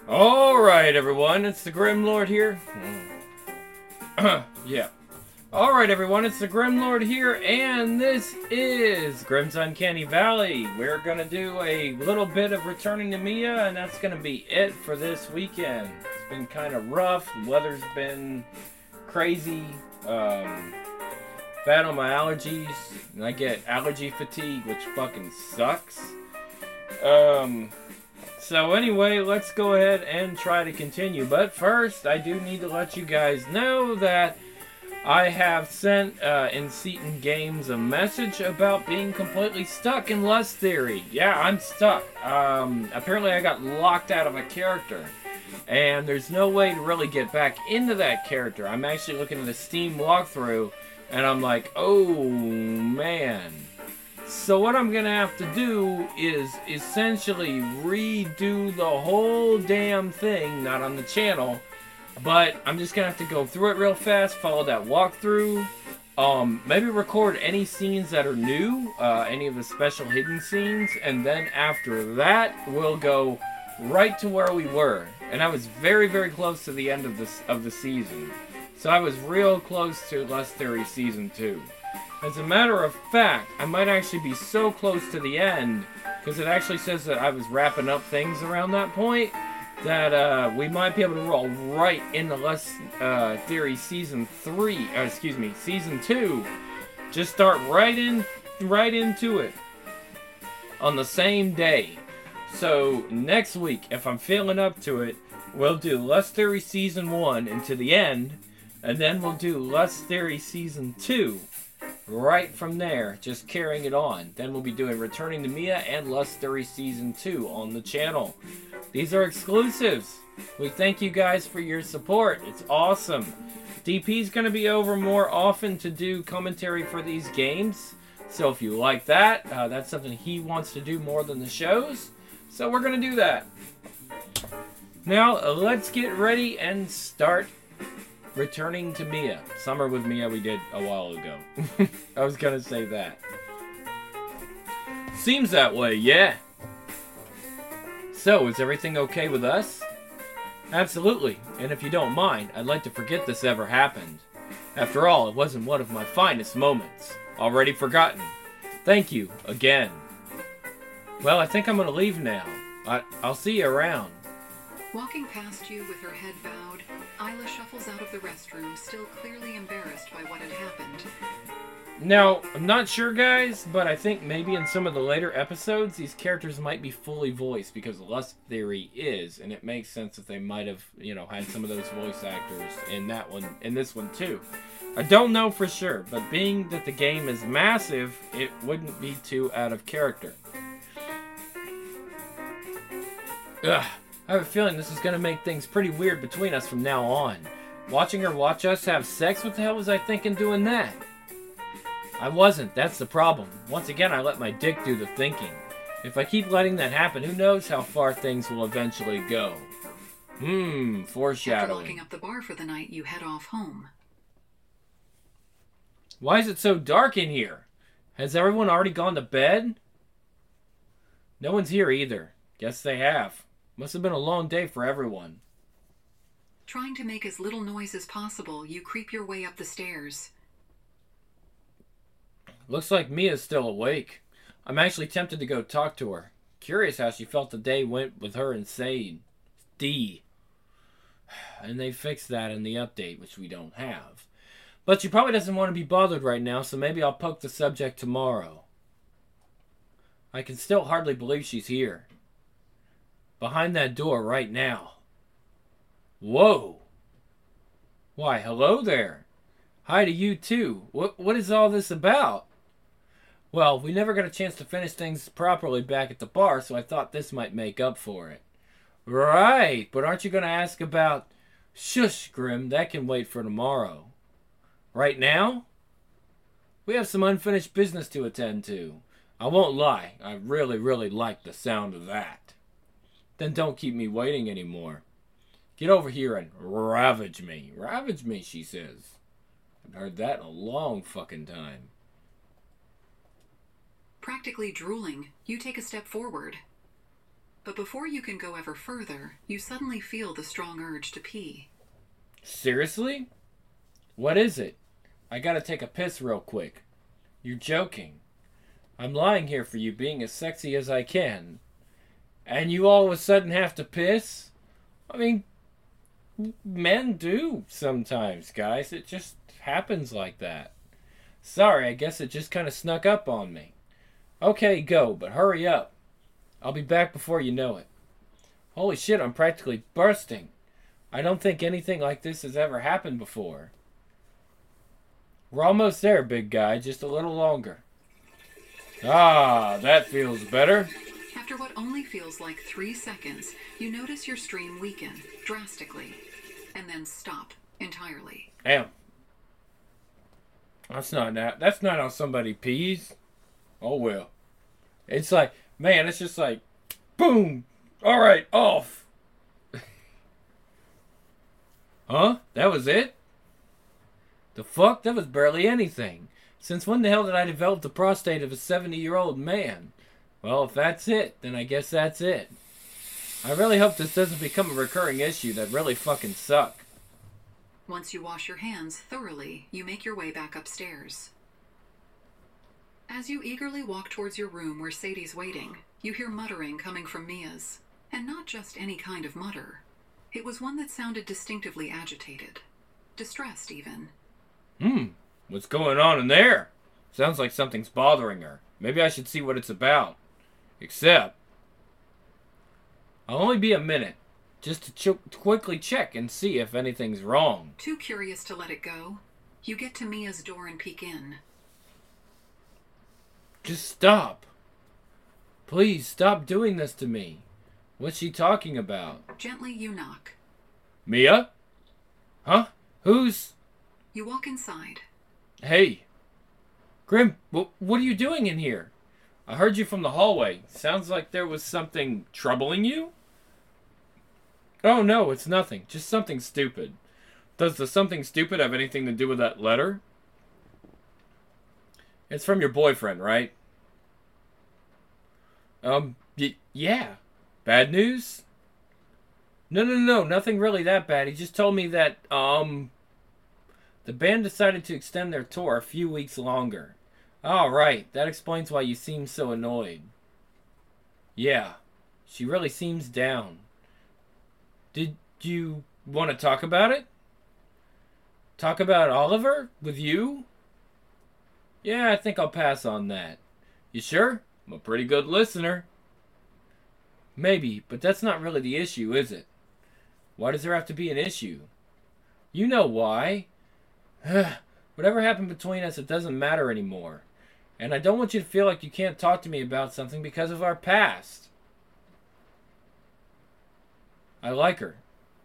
Alright, everyone, it's the Grim Lord here. Yeah. Alright, everyone, it's the Grim Lord here, and this is Grim's Uncanny Valley. We're gonna do a little bit of Returning to Mia, and that's gonna be it for this weekend. It's been kind of rough, the weather's been crazy, bad on my allergies, and I get allergy fatigue, which fucking sucks. So anyway, let's go ahead and try to continue. But first, I do need to let you guys know that I have sent in Seaton Games a message about being completely stuck in Lust Theory. Yeah, I'm stuck. Apparently I got locked out of a character, and there's no way to really get back into that character. I'm actually looking at a Steam walkthrough, and I'm like, oh man. So what I'm gonna have to do is essentially redo the whole damn thing, not on the channel, but I'm just gonna have to go through it real fast, follow that walkthrough, maybe record any scenes that are new, any of the special hidden scenes, and then after that, we'll go right to where we were. And I was very, very close to the end of the season. So I was real close to Lust Theory Season 2. As a matter of fact, I might actually be so close to the end, because it actually says that I was wrapping up things around that point, that we might be able to roll right into Lust Theory Season 2. Just start right into it on the same day. So next week, if I'm feeling up to it, we'll do Lust Theory Season 1 into the end, and then we'll do Lust Theory Season 2. Right from there, just carrying it on. Then we'll be doing Returning to Mia and Lust Theory Season 2 on the channel. These are exclusives. We thank you guys for your support. It's awesome. DP's going to be over more often to do commentary for these games. So if you like that, that's something he wants to do more than the shows. So we're going to do that. Now, let's get ready and start Returning to Mia. Summer with Mia we did a while ago. I was gonna say that. Seems that way, yeah. So, is everything okay with us? Absolutely, and if you don't mind, I'd like to forget this ever happened. After all, it wasn't one of my finest moments. Already forgotten. Thank you, again. Well, I think I'm gonna leave now. I'll see you around. Walking past you with her head bowed, Isla shuffles out of the restroom, still clearly embarrassed by what had happened. Now, I'm not sure, guys, but I think maybe in some of the later episodes, these characters might be fully voiced, because Lust Theory is, and it makes sense that they might have, had some of those voice actors in that one, in this one too. I don't know for sure, but being that the game is massive, it wouldn't be too out of character. Ugh. I have a feeling this is going to make things pretty weird between us from now on. Watching her watch us have sex? What the hell was I thinking doing that? I wasn't, that's the problem. Once again, I let my dick do the thinking. If I keep letting that happen, who knows how far things will eventually go. Foreshadowing. After locking up the bar for the night, you head off home. Why is it so dark in here? Has everyone already gone to bed? No one's here either. Guess they have. Must have been a long day for everyone. Trying to make as little noise as possible, you creep your way up the stairs. Looks like Mia's still awake. I'm actually tempted to go talk to her. Curious how she felt the day went with her and Sade. D. And they fixed that in the update, which we don't have. But she probably doesn't want to be bothered right now, so maybe I'll poke the subject tomorrow. I can still hardly believe she's here. Behind that door right now. Whoa. Why, hello there. Hi to you too. What is all this about? Well, we never got a chance to finish things properly back at the bar, so I thought this might make up for it. Right, but aren't you going to ask about... Shush, Grim, that can wait for tomorrow. Right now? We have some unfinished business to attend to. I won't lie, I really, really like the sound of that. Then don't keep me waiting anymore. Get over here and ravage me. Ravage me, she says. I've heard that in a long fucking time. Practically drooling, you take a step forward. But before you can go ever further, you suddenly feel the strong urge to pee. Seriously? What is it? I gotta take a piss real quick. You're joking. I'm lying here for you, being as sexy as I can. And you all of a sudden have to piss? I mean, men do sometimes, guys. It just happens like that. Sorry, I guess it just kind of snuck up on me. Okay, go, but hurry up. I'll be back before you know it. Holy shit, I'm practically bursting. I don't think anything like this has ever happened before. We're almost there, big guy. Just a little longer. Ah, that feels better. After what only feels like 3 seconds, you notice your stream weaken drastically, and then stop entirely. Damn. That's not how somebody pees. Oh well. It's like, man, it's just like, boom. All right, off. Huh? That was it? The fuck? That was barely anything. Since when the hell did I develop the prostate of a 70-year-old man? Well, if that's it, then I guess that's it. I really hope this doesn't become a recurring issue. That really fucking suck. Once you wash your hands thoroughly, you make your way back upstairs. As you eagerly walk towards your room where Sadie's waiting, you hear muttering coming from Mia's. And not just any kind of mutter. It was one that sounded distinctively agitated. Distressed, even. What's going on in there? Sounds like something's bothering her. Maybe I should see what it's about. Except, I'll only be a minute, just to quickly check and see if anything's wrong. Too curious to let it go, you get to Mia's door and peek in. Just stop. Please, stop doing this to me. What's she talking about? Gently you knock. Mia? Huh? Who's... You walk inside. Hey. Grim, what are you doing in here? I heard you from the hallway. Sounds like there was something troubling you? Oh no, it's nothing. Just something stupid. Does the something stupid have anything to do with that letter? It's from your boyfriend, right? Yeah. Bad news? No, nothing really that bad. He just told me that, the band decided to extend their tour a few weeks longer. Oh, right. That explains why you seem so annoyed. Yeah. She really seems down. Did you want to talk about it? Talk about Oliver? With you? Yeah, I think I'll pass on that. You sure? I'm a pretty good listener. Maybe, but that's not really the issue, is it? Why does there have to be an issue? You know why. Whatever happened between us, it doesn't matter anymore. And I don't want you to feel like you can't talk to me about something because of our past. I like her.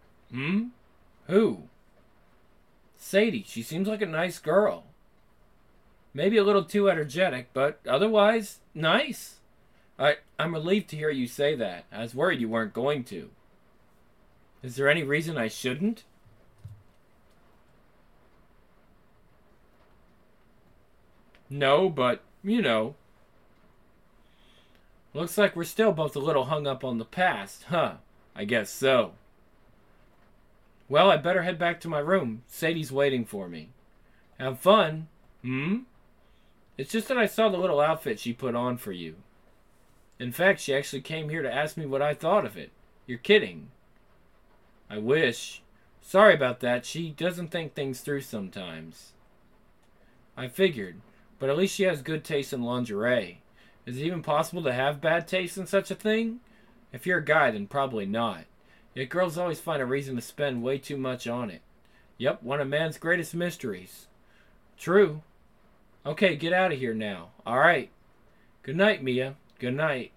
Who? Sadie. She seems like a nice girl. Maybe a little too energetic, but otherwise, nice. I'm relieved to hear you say that. I was worried you weren't going to. Is there any reason I shouldn't? No, but, you know. Looks like we're still both a little hung up on the past, huh? I guess so. Well, I better head back to my room. Sadie's waiting for me. Have fun. It's just that I saw the little outfit she put on for you. In fact, she actually came here to ask me what I thought of it. You're kidding. I wish. Sorry about that. She doesn't think things through sometimes. I figured. But at least she has good taste in lingerie. Is it even possible to have bad taste in such a thing? If you're a guy, then probably not. Yet girls always find a reason to spend way too much on it. Yep, one of man's greatest mysteries. True. Okay, get out of here now. Alright. Good night, Mia. Good night.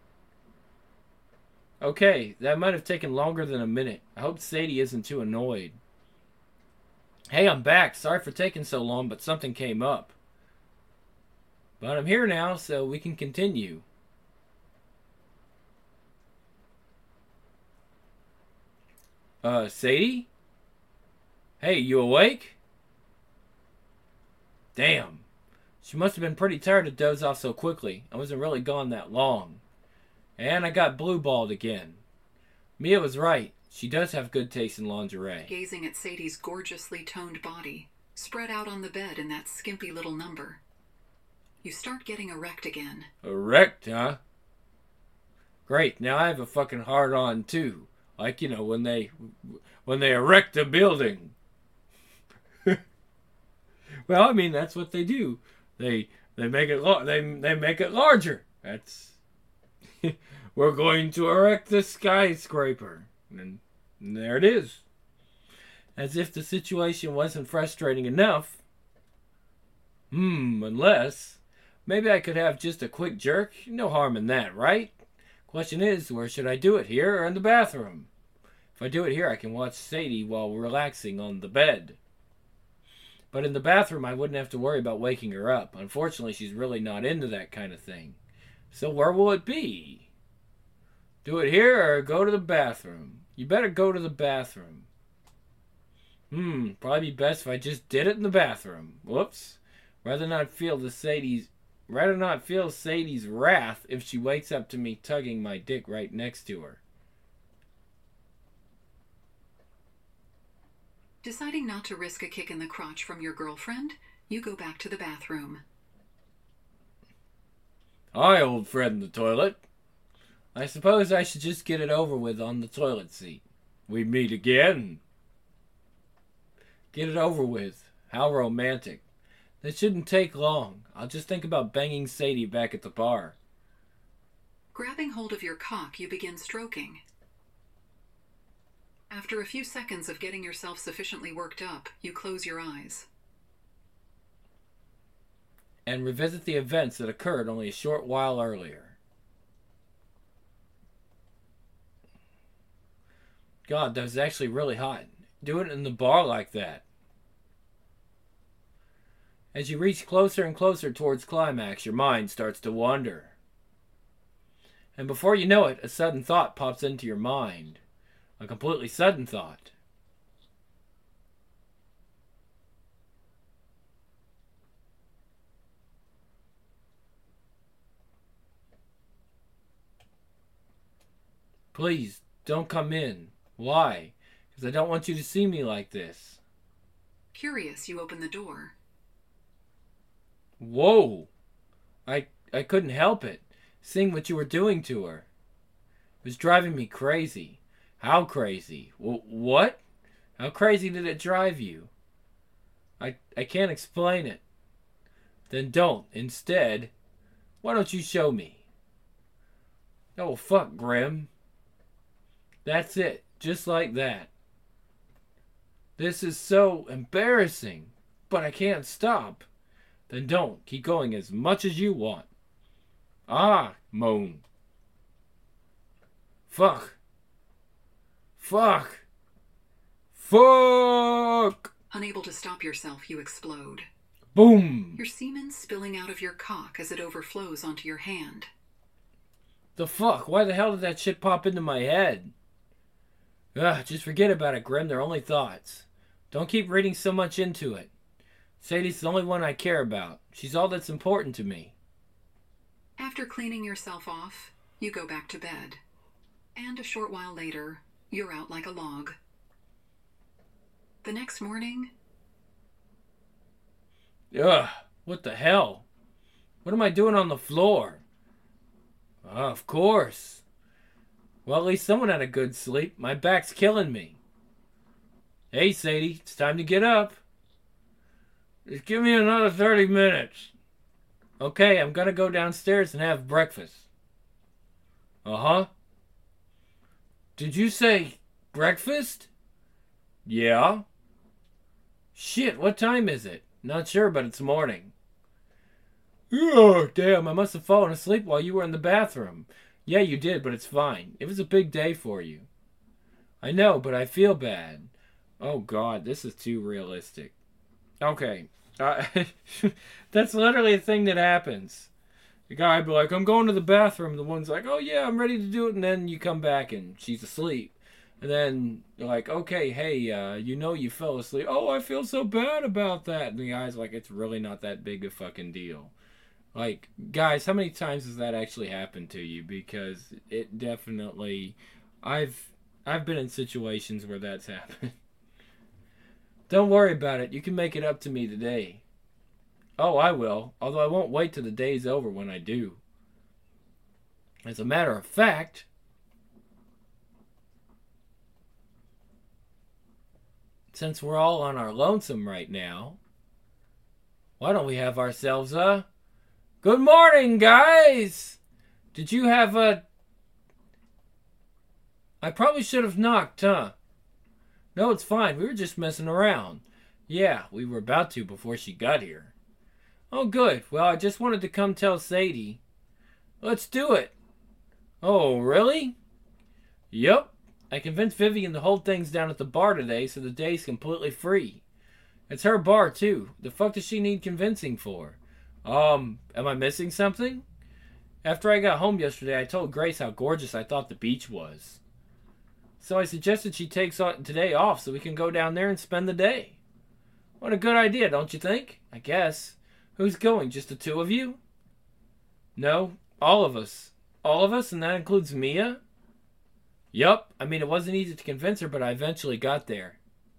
Okay, that might have taken longer than a minute. I hope Sadie isn't too annoyed. Hey, I'm back. Sorry for taking so long, but something came up. But I'm here now, so we can continue. Sadie? Hey, you awake? Damn. She must have been pretty tired to doze off so quickly. I wasn't really gone that long. And I got blue-balled again. Mia was right. She does have good taste in lingerie. Gazing at Sadie's gorgeously toned body, spread out on the bed in that skimpy little number. You start getting erect again. Erect, huh? Great, now I have a fucking hard-on, too. Like, you know, when they erect a building. Well, I mean, that's what they do. They make it they make it larger. That's we're going to erect the skyscraper. And there it is. As if the situation wasn't frustrating enough. Unless maybe I could have just a quick jerk. No harm in that, right? Question is, where should I do it? Here or in the bathroom? If I do it here, I can watch Sadie while relaxing on the bed. But in the bathroom, I wouldn't have to worry about waking her up. Unfortunately, she's really not into that kind of thing. So where will it be? Do it here or go to the bathroom? You better go to the bathroom. Probably be best if I just did it in the bathroom. Whoops. Rather not feel Sadie's wrath if she wakes up to me tugging my dick right next to her. Deciding not to risk a kick in the crotch from your girlfriend, you go back to the bathroom. Hi, old friend in the toilet. I suppose I should just get it over with on the toilet seat. We meet again. Get it over with. How romantic. That shouldn't take long. I'll just think about banging Sadie back at the bar. Grabbing hold of your cock, you begin stroking. After a few seconds of getting yourself sufficiently worked up, you close your eyes. And revisit the events that occurred only a short while earlier. God, that was actually really hot. Do it in the bar like that. As you reach closer and closer towards climax, your mind starts to wander. And before you know it, a sudden thought pops into your mind. A completely sudden thought. Please, don't come in. Why? Because I don't want you to see me like this. Curious, you open the door. Whoa! I couldn't help it, seeing what you were doing to her. It was driving me crazy. How crazy? What? How crazy did it drive you? I can't explain it. Then don't. Instead, why don't you show me? Oh, fuck, Grim. That's it. Just like that. This is so embarrassing, but I can't stop. Then don't. Keep going as much as you want. Ah, moan. Fuck. Fuck. Fuck. Unable to stop yourself, you explode. Boom. Your semen spilling out of your cock as it overflows onto your hand. The fuck? Why the hell did that shit pop into my head? Ugh, just forget about it, Grim. They're only thoughts. Don't keep reading so much into it. Sadie's the only one I care about. She's all that's important to me. After cleaning yourself off, you go back to bed. And a short while later, you're out like a log. The next morning... Ugh, what the hell? What am I doing on the floor? Of course. Well, at least someone had a good sleep. My back's killing me. Hey, Sadie, it's time to get up. Just give me another 30 minutes. Okay, I'm gonna go downstairs and have breakfast. Uh-huh. Did you say breakfast? Yeah. Shit, what time is it? Not sure, but it's morning. Oh, damn, I must have fallen asleep while you were in the bathroom. Yeah, you did, but it's fine. It was a big day for you. I know, but I feel bad. Oh, God, this is too realistic. Okay. That's literally a thing that happens. The guy would be like, I'm going to the bathroom. The one's like, oh, yeah, I'm ready to do it. And then you come back and she's asleep. And then you're like, okay, hey, you fell asleep. Oh, I feel so bad about that. And the guy's like, it's really not that big a fucking deal. Like, guys, how many times has that actually happened to you? Because it definitely... I've been in situations where that's happened. Don't worry about it. You can make it up to me today. Oh, I will. Although I won't wait till the day's over when I do. As a matter of fact... since we're all on our lonesome right now... why don't we have ourselves a... Good morning, guys! Did you have a... I probably should have knocked, huh? No, it's fine. We were just messing around. Yeah, we were about to before she got here. Oh, good. Well, I just wanted to come tell Sadie. Let's do it. Oh, really? Yep. I convinced Vivian to hold things down at the bar today so the day's completely free. It's her bar, too. The fuck does she need convincing for? Am I missing something? After I got home yesterday, I told Grace how gorgeous I thought the beach was. So I suggested she takes today off so we can go down there and spend the day. What a good idea, don't you think? I guess. Who's going? Just the two of you? No, all of us. All of us, and that includes Mia? Yup. I mean, it wasn't easy to convince her, but I eventually got there.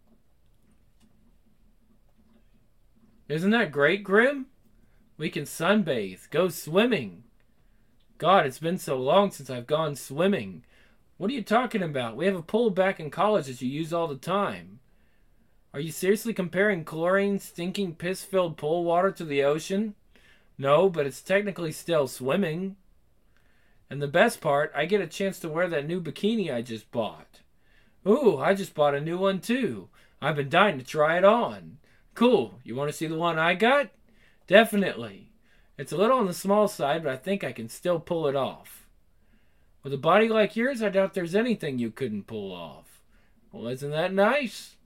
Isn't that great, Grim? We can sunbathe, go swimming. God, it's been so long since I've gone swimming. What are you talking about? We have a pool back in college that you use all the time. Are you seriously comparing chlorine, stinking, piss-filled pool water to the ocean? No, but it's technically still swimming. And the best part, I get a chance to wear that new bikini I just bought. Ooh, I just bought a new one too. I've been dying to try it on. Cool. You want to see the one I got? Definitely. It's a little on the small side, but I think I can still pull it off. With a body like yours, I doubt there's anything you couldn't pull off. Well, isn't that nice?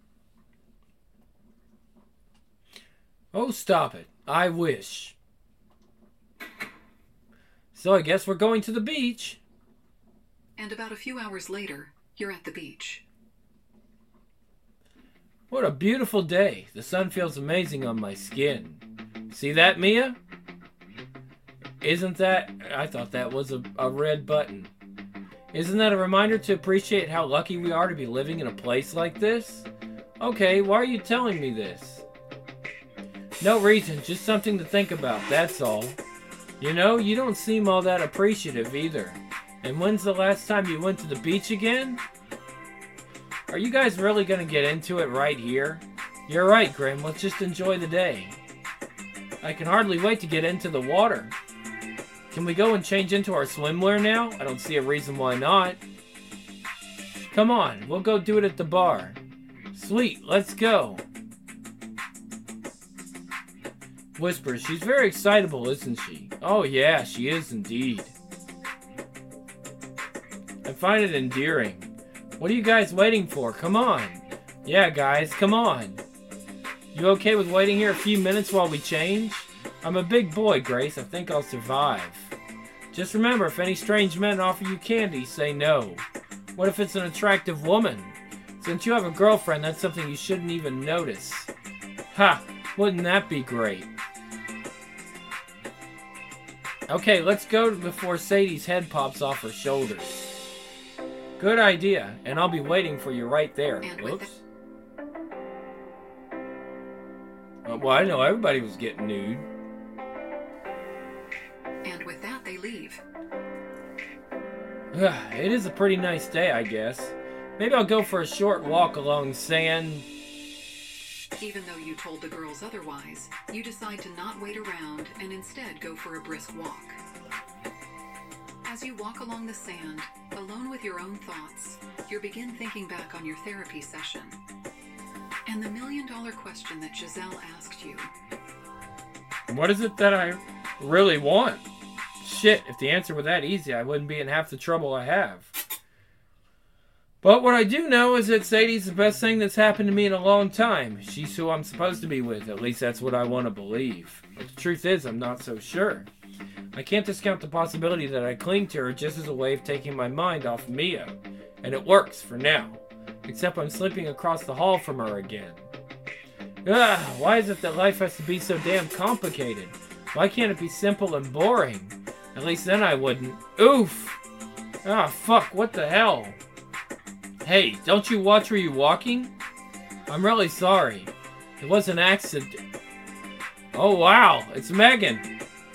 Oh, stop it. I wish. So I guess we're going to the beach. And about a few hours later, you're at the beach. What a beautiful day. The sun feels amazing on my skin. See that, Mia? Isn't that... I thought that was a red button. Isn't that a reminder to appreciate how lucky we are to be living in a place like this? Okay, why are you telling me this? No reason, just something to think about, that's all. You know, you don't seem all that appreciative either. And when's the last time you went to the beach again? Are you guys really gonna get into it right here? You're right, Grim, let's just enjoy the day. I can hardly wait to get into the water. Can we go and change into our swimwear now? I don't see a reason why not. Come on, we'll go do it at the bar. Sweet, let's go. Whispers, she's very excitable, isn't she? Oh yeah, she is indeed. I find it endearing. What are you guys waiting for? Come on. Yeah, guys, come on. You okay with waiting here a few minutes while we change? I'm a big boy, Grace. I think I'll survive. Just remember, if any strange men offer you candy, say no. What if it's an attractive woman? Since you have a girlfriend, that's something you shouldn't even notice. Ha! Wouldn't that be great? Okay, let's go before Sadie's head pops off her shoulders. Good idea, and I'll be waiting for you right there. Whoops. Well, I know everybody was getting nude. And with that, they leave. It is a pretty nice day, I guess. Maybe I'll go for a short walk along sand. Even though you told the girls otherwise, you decide to not wait around and instead go for a brisk walk. As you walk along the sand, alone with your own thoughts, you begin thinking back on your therapy session. And the million-dollar question that Giselle asked you. What is it that I really want? Shit, if the answer were that easy, I wouldn't be in half the trouble I have. But what I do know is that Sadie's the best thing that's happened to me in a long time. She's who I'm supposed to be with. At least that's what I want to believe. But the truth is, I'm not so sure. I can't discount the possibility that I cling to her just as a way of taking my mind off Mia. And it works, for now. Except I'm slipping across the hall from her again. Why is it that life has to be so damn complicated? Why can't it be simple and boring? At least then I wouldn't. Oof! Ah, fuck, what the hell? Hey, don't you watch where you're walking? I'm really sorry. It was an accident. Oh, wow, it's Megan.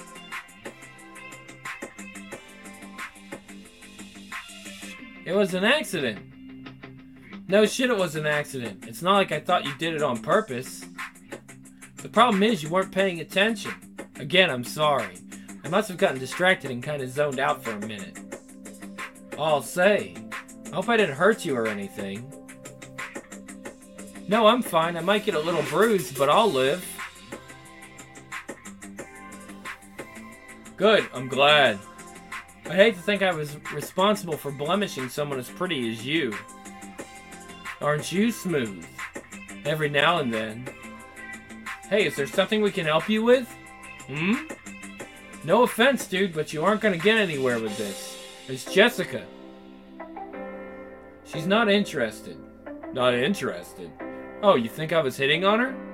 It was an accident. No shit, it was an accident. It's not like I thought you did it on purpose. The problem is you weren't paying attention. Again, I'm sorry. I must have gotten distracted and kind of zoned out for a minute. I'll say, I hope I didn't hurt you or anything. No, I'm fine. I might get a little bruised, but I'll live. Good, I'm glad. I hate to think I was responsible for blemishing someone as pretty as you. Aren't you smooth? Every now and then. Hey, is there something we can help you with? No offense, dude, but you aren't gonna get anywhere with this. It's Jessica. She's not interested. Not interested? Oh, you think I was hitting on her?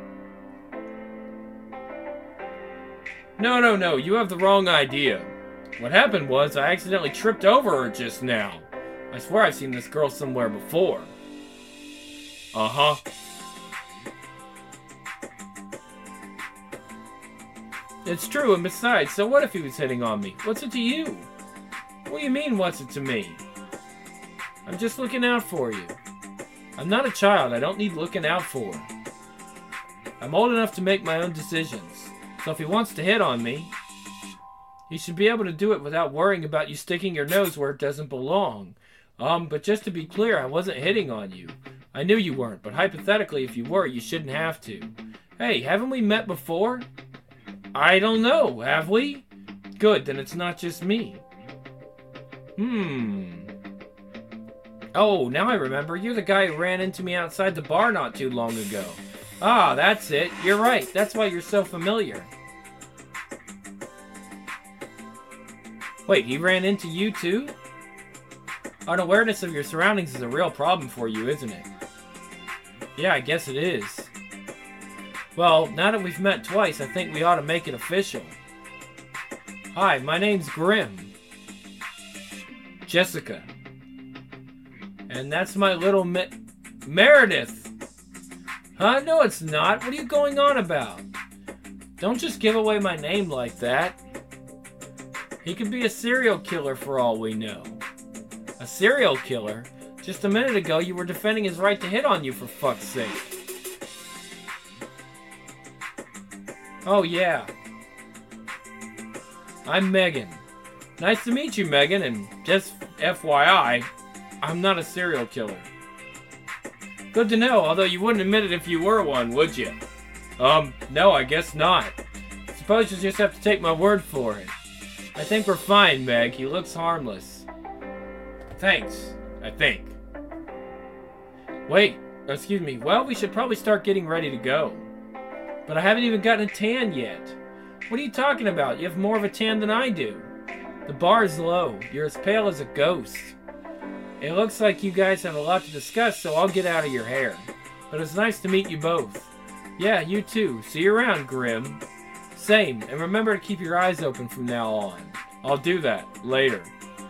No, you have the wrong idea. What happened was I accidentally tripped over her just now. I swear I've seen this girl somewhere before. Uh-huh. It's true, and besides, so what if he was hitting on me? What's it to you? What do you mean, what's it to me? I'm just looking out for you. I'm not a child, I don't need looking out for. I'm old enough to make my own decisions. So if he wants to hit on me, he should be able to do it without worrying about you sticking your nose where it doesn't belong. But just to be clear, I wasn't hitting on you. I knew you weren't, but hypothetically, if you were, you shouldn't have to. Hey, haven't we met before? I don't know, have we? Good, then it's not just me. Oh, now I remember. You're the guy who ran into me outside the bar not too long ago. Ah, that's it. You're right. That's why you're so familiar. Wait, he ran into you too? Unawareness of your surroundings is a real problem for you, isn't it? Yeah, I guess it is. Well, now that we've met twice, I think we ought to make it official. Hi, my name's Grim. Jessica. And that's my little Meredith. Huh? No, it's not. What are you going on about? Don't just give away my name like that. He could be a serial killer for all we know. A serial killer? Just a minute ago, you were defending his right to hit on you, for fuck's sake. Oh, yeah. I'm Megan. Nice to meet you, Megan, and just FYI, I'm not a serial killer. Good to know, although you wouldn't admit it if you were one, would you? No, I guess not. Suppose you just have to take my word for it. I think we're fine, Meg. He looks harmless. Thanks, I think. Wait, excuse me. Well, we should probably start getting ready to go. But I haven't even gotten a tan yet. What are you talking about? You have more of a tan than I do. The bar is low. You're as pale as a ghost. It looks like you guys have a lot to discuss, so I'll get out of your hair. But it's nice to meet you both. Yeah, you too. See you around, Grim. Same, and remember to keep your eyes open from now on. I'll do that, later.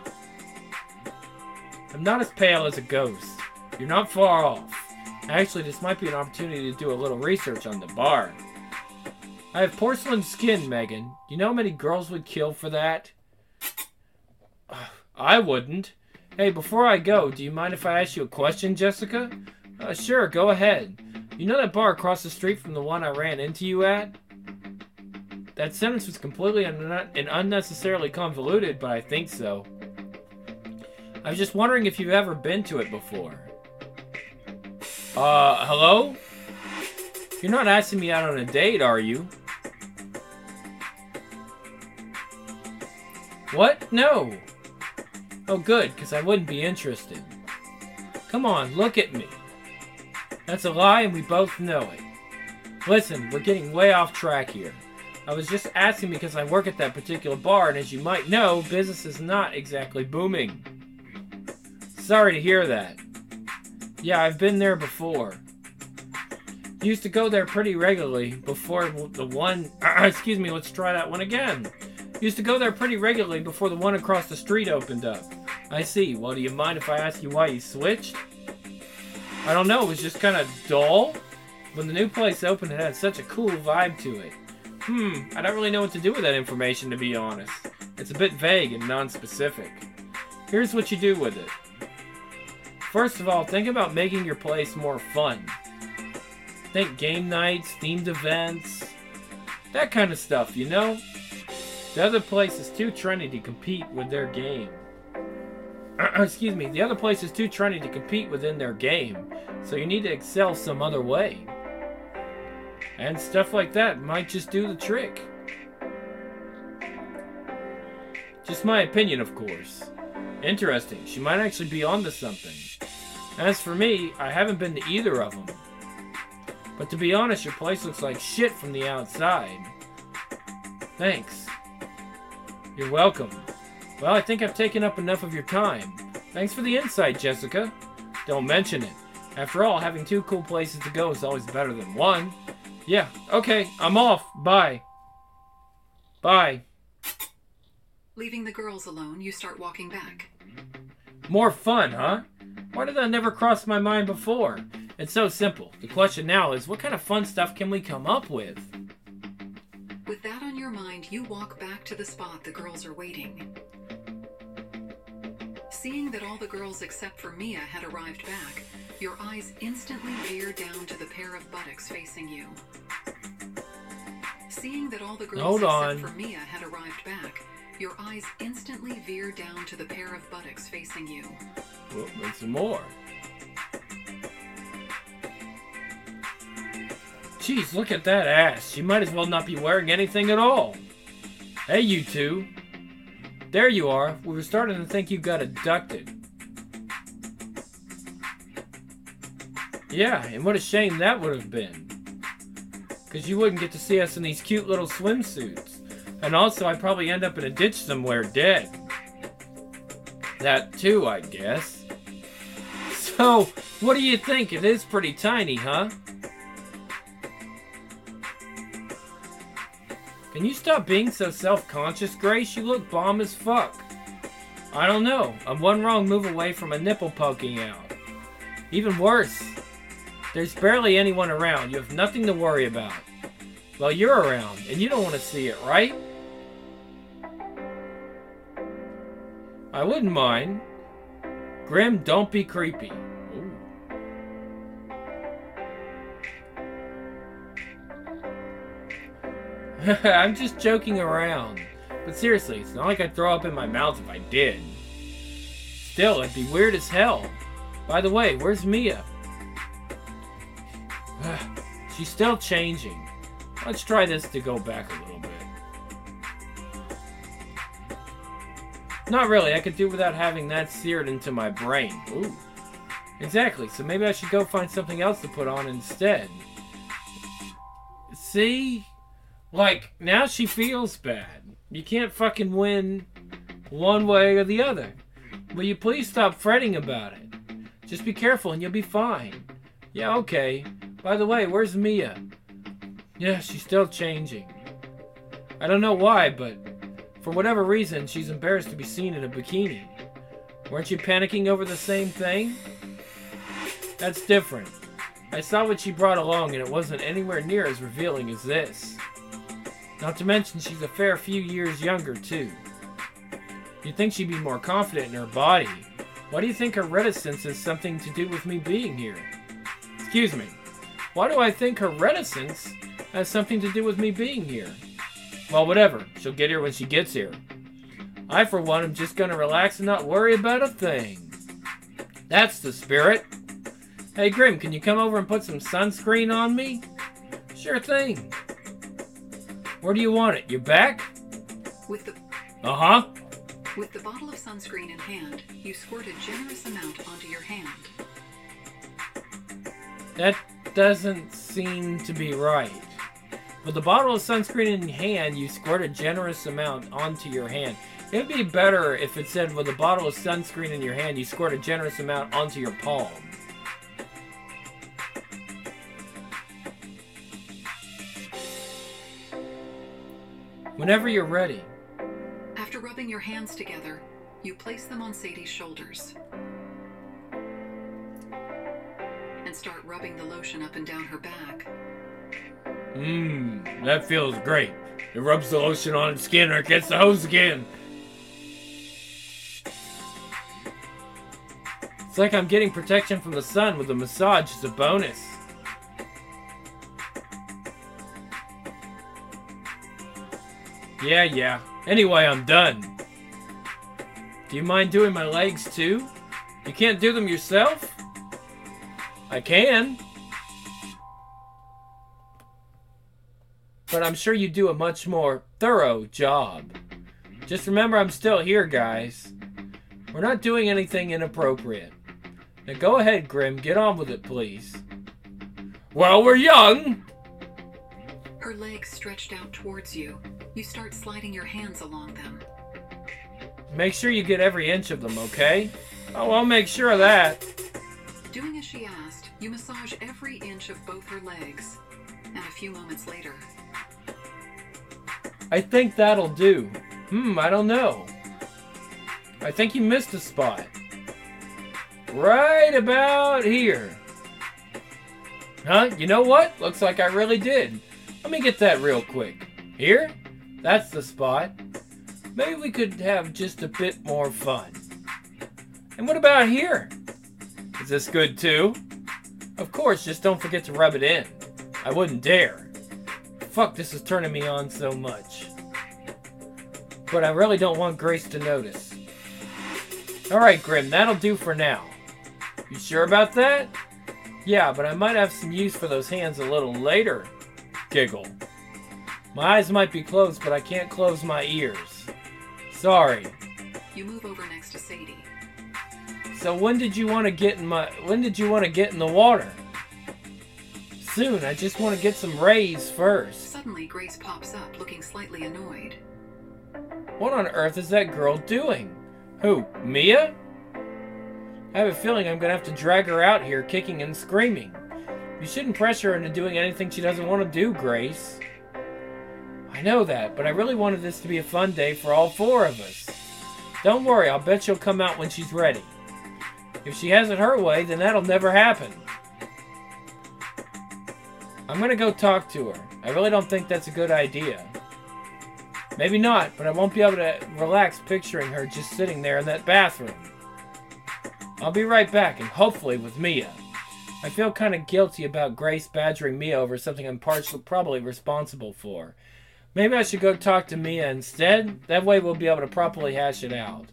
I'm not as pale as a ghost. You're not far off. Actually, this might be an opportunity to do a little research on the bar. I have porcelain skin, Megan. You know how many girls would kill for that? I wouldn't. Hey, before I go, do you mind if I ask you a question, Jessica? Sure, go ahead. You know that bar across the street from the one I ran into you at? That sentence was completely and unnecessarily convoluted, but I think so. I was just wondering if you've ever been to it before. Hello? You're not asking me out on a date, are you? What? No. Oh, good, because I wouldn't be interested. Come on, look at me. That's a lie, and we both know it. Listen, we're getting way off track here. I was just asking because I work at that particular bar, and as you might know, business is not exactly booming. Sorry to hear that. Yeah, I've been there before. Used to go there pretty regularly before the one... excuse me, let's try that one again. Used to go there pretty regularly before the one across the street opened up. I see. Well, do you mind if I ask you why you switched? I don't know, it was just kind of dull. When the new place opened, it had such a cool vibe to it. I don't really know what to do with that information, to be honest. It's a bit vague and non-specific. Here's what you do with it. First of all, think about making your place more fun. Think game nights, themed events, that kind of stuff, you know? The other place is too trendy to compete with their game. Excuse me, the other place is too trendy to compete within their game, so you need to excel some other way. And stuff like that might just do the trick. Just my opinion, of course. Interesting, she might actually be onto something. As for me, I haven't been to either of them. But to be honest, your place looks like shit from the outside. Thanks. You're welcome. Well, I think I've taken up enough of your time. Thanks for the insight, Jessica. Don't mention it. After all, having 2 cool places to go is always better than 1. Yeah, okay, I'm off. Bye. Bye. Leaving the girls alone, you start walking back. More fun, huh? Why did that never cross my mind before? It's so simple. The question now is, what kind of fun stuff can we come up with? With that on your mind, you walk back to the spot the girls are waiting. Seeing that all the girls except for Mia had arrived back, your eyes instantly veer down to the pair of buttocks facing you. Seeing that all the girls except for Mia had arrived back, your eyes instantly veer down to the pair of buttocks facing you. Well, and some more. Jeez, look at that ass. She might as well not be wearing anything at all. Hey, you two. There you are. We were starting to think you got abducted. Yeah, and what a shame that would have been. Because you wouldn't get to see us in these cute little swimsuits. And also, I'd probably end up in a ditch somewhere dead. That too, I guess. So, what do you think? It is pretty tiny, huh? Can you stop being so self-conscious, Grace? You look bomb as fuck. I don't know. I'm one wrong move away from a nipple poking out. Even worse. There's barely anyone around. You have nothing to worry about. Well, you're around, and you don't want to see it, right? I wouldn't mind. Grim, don't be creepy. Ooh. I'm just joking around. But seriously, it's not like I'd throw up in my mouth if I did. Still, it'd be weird as hell. By the way, where's Mia? She's still changing. Let's try this to go back a little bit. Not really, I could do without having that seared into my brain. Ooh. Exactly, so maybe I should go find something else to put on instead. See? Like, now she feels bad. You can't fucking win one way or the other. Will you please stop fretting about it? Just be careful and you'll be fine. Yeah, okay. By the way, where's Mia? Yeah, she's still changing. I don't know why, but for whatever reason, she's embarrassed to be seen in a bikini. Weren't you panicking over the same thing? That's different. I saw what she brought along and it wasn't anywhere near as revealing as this. Not to mention she's a fair few years younger, too. You'd think she'd be more confident in her body. Why do you think her reticence has something to do with me being here? Excuse me. Why do I think her reticence has something to do with me being here? Well, whatever. She'll get here when she gets here. I, for one, am just gonna relax and not worry about a thing. That's the spirit. Hey, Grim, can you come over and put some sunscreen on me? Sure thing. Where do you want it? Your back? With the bottle of sunscreen in hand, you squirt a generous amount onto your hand. That doesn't seem to be right. With the bottle of sunscreen in hand, you squirt a generous amount onto your hand. It'd be better if it said, with a bottle of sunscreen in your hand, you squirt a generous amount onto your palm. Whenever you're ready. After rubbing your hands together, you place them on Sadie's shoulders and start rubbing the lotion up and down her back. That feels great. It rubs the lotion on its skin or it gets the hose again. It's like I'm getting protection from the sun with a massage as a bonus. Yeah. Anyway, I'm done. Do you mind doing my legs too? You can't do them yourself? I can. But I'm sure you do a much more thorough job. Just remember I'm still here, guys. We're not doing anything inappropriate. Now go ahead, Grim. Get on with it, please. Well, we're young. Her legs stretched out towards you. You start sliding your hands along them. Make sure you get every inch of them, okay? Oh, I'll make sure of that. Doing as she asked, you massage every inch of both her legs. And a few moments later... I think that'll do. I don't know. I think you missed a spot. Right about here. Huh? You know what? Looks like I really did. Let me get that real quick. Here? That's the spot. Maybe we could have just a bit more fun. And what about here? Is this good too? Of course, just don't forget to rub it in. I wouldn't dare. Fuck, this is turning me on so much. But I really don't want Grace to notice. Alright, Grim, that'll do for now. You sure about that? Yeah, but I might have some use for those hands a little later. Giggle. My eyes might be closed, but I can't close my ears. Sorry. You move over next to Sadie. So when did you want to get in the water? Soon, I just want to get some rays first. Suddenly, Grace pops up, looking slightly annoyed. What on earth is that girl doing? Who, Mia? I have a feeling I'm gonna have to drag her out here kicking and screaming. You shouldn't pressure her into doing anything she doesn't want to do, Grace. I know that, but I really wanted this to be a fun day for all four of us. Don't worry, I'll bet she'll come out when she's ready. If she has it her way, then that'll never happen. I'm gonna go talk to her. I really don't think that's a good idea. Maybe not, but I won't be able to relax picturing her just sitting there in that bathroom. I'll be right back, and hopefully with Mia. I feel kind of guilty about Grace badgering Mia over something I'm probably responsible for. Maybe I should go talk to Mia instead? That way we'll be able to properly hash it out.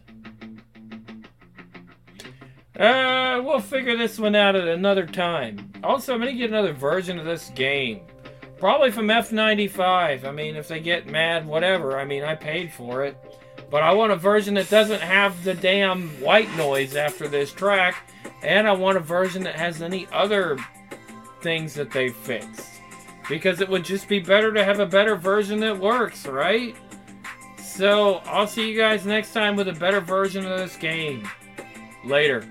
We'll figure this one out at another time. Also, I'm going to get another version of this game. Probably from F95. I mean, if they get mad, whatever. I mean, I paid for it. But I want a version that doesn't have the damn white noise after this track. And I want a version that has any other things that they fixed. Because it would just be better to have a better version that works, right? So, I'll see you guys next time with a better version of this game. Later.